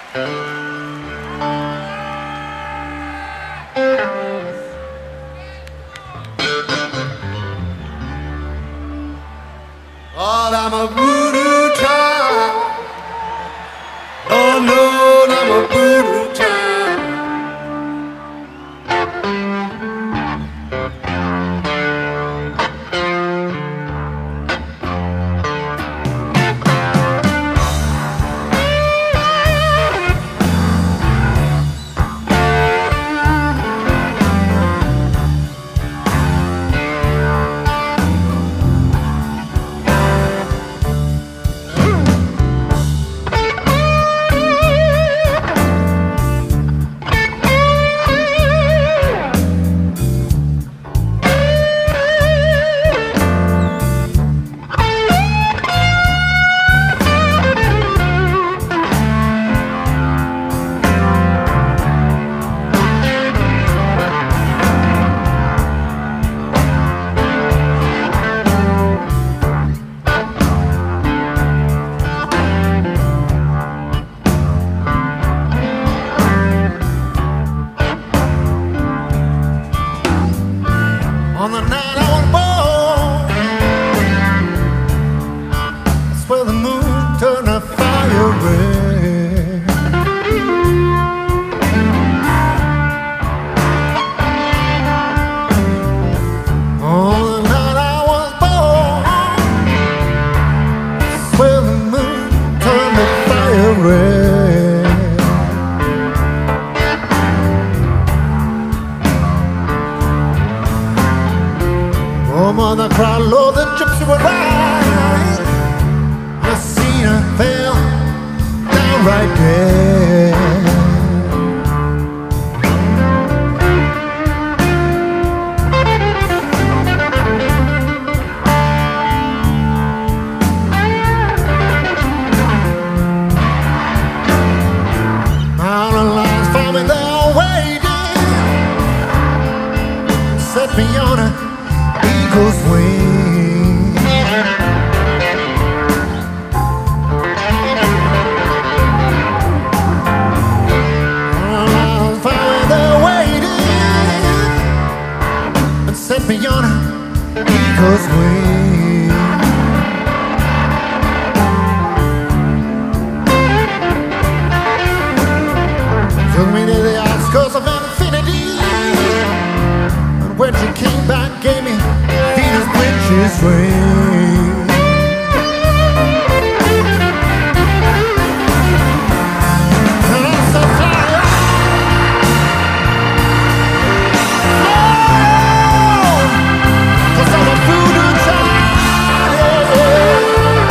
Lord, I'm a voodoo child. Lord, Lord, I'm a voodoo child. On the night I was born, that's where the moon turned to fire red. On the night I was born, that's where the moon turned to fire red. Oh, mother cried, Lord, the gypsy would ride. I seen her fell down right there. Mountain lions found me there waiting, set me on a eagle's wing. I'll find there waiting and set me on an eagle's wing. Took me to the outskirts of infinity, and when she came back, gave me Venus Bridges ring. And I'm so fly oh, 'cause I'm a voodoo child, yeah.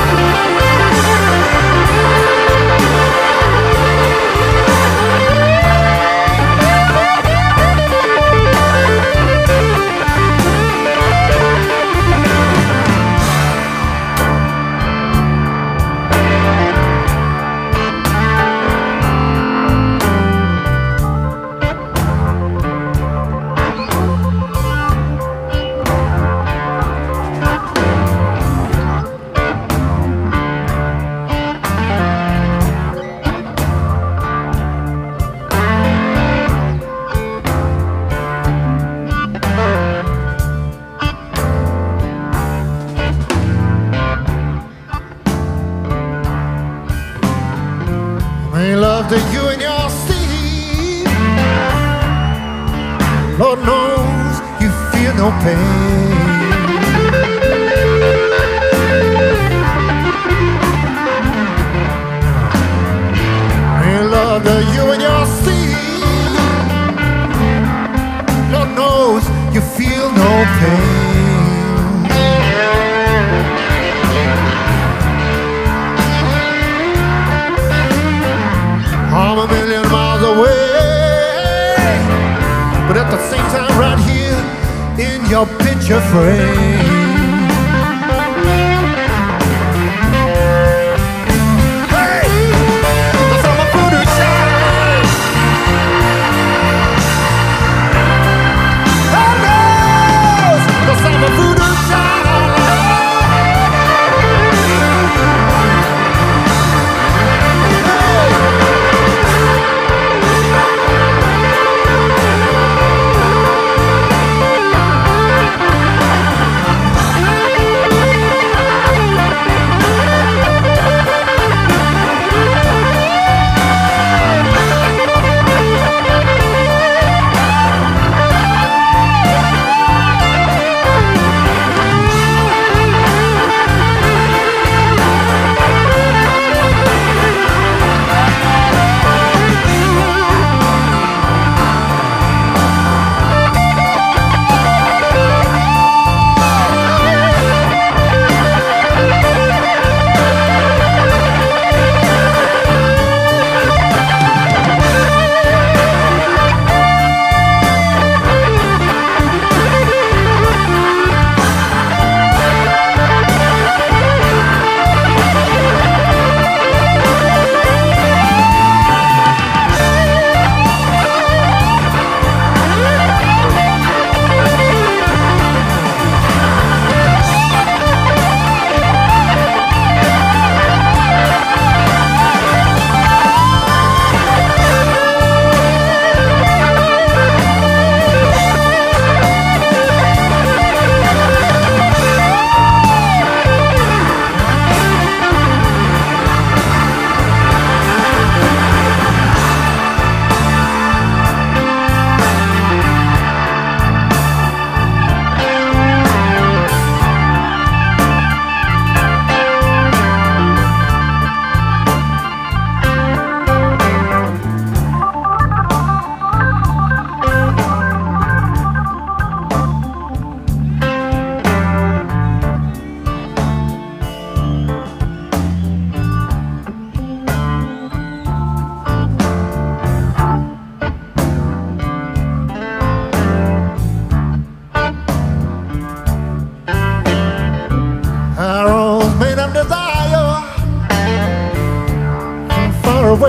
May love to you and your sleep. Lord knows you feel no pain. May love to you and your sleep. Lord knows you feel no pain. I'm a million miles away, but at the same time right here in your picture frame. Hey, 'cause I'm a voodoo child. God knows, 'cause I'm a voodoo child. Hey.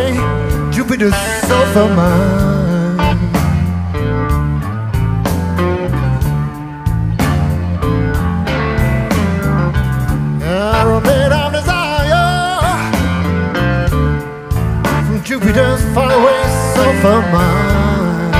away Jupiter's sulfur mine. Arrow made of desire from Jupiter's faraway sulfur mine.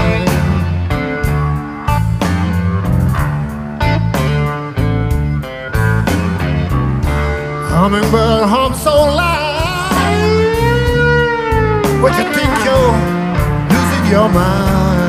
Hummingbird hum so loud, what you think you're losing your mind?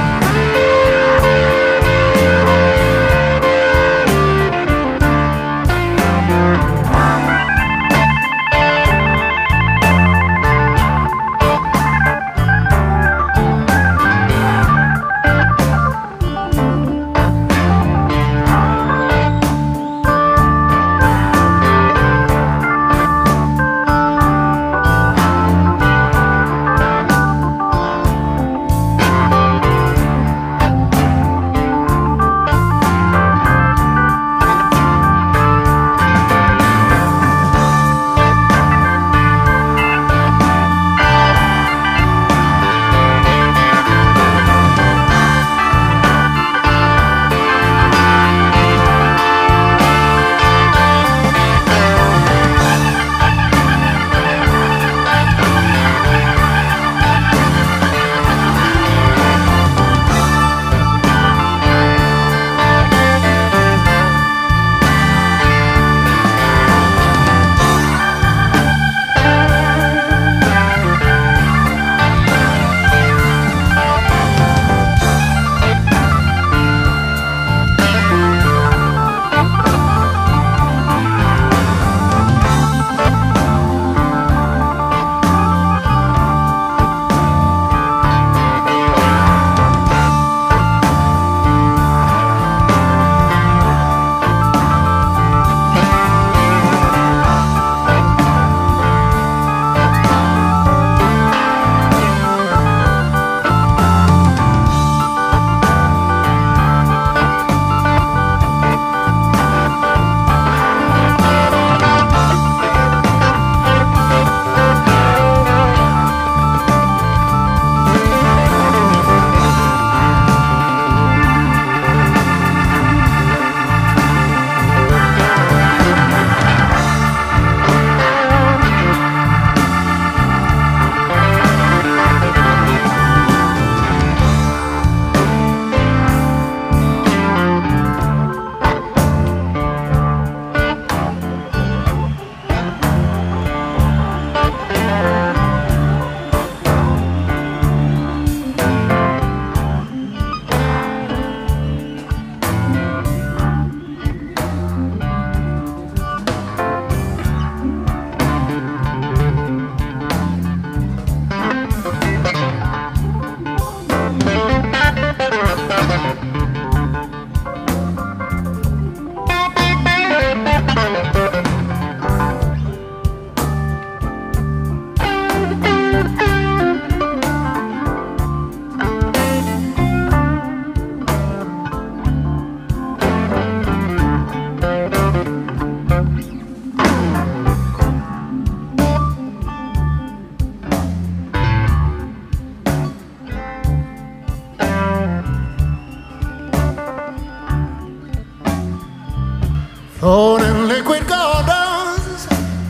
Flown in liquid gardens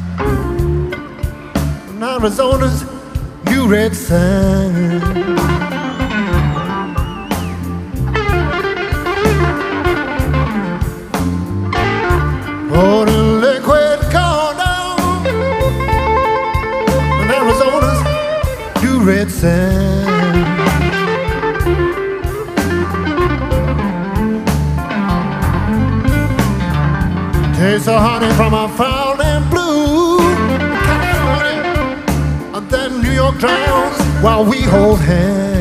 in Arizona's new red sand. Flown in liquid gardens in Arizona's new red sand. Taste the honey from a foul and blue California, and then New York drowns while we hold hands.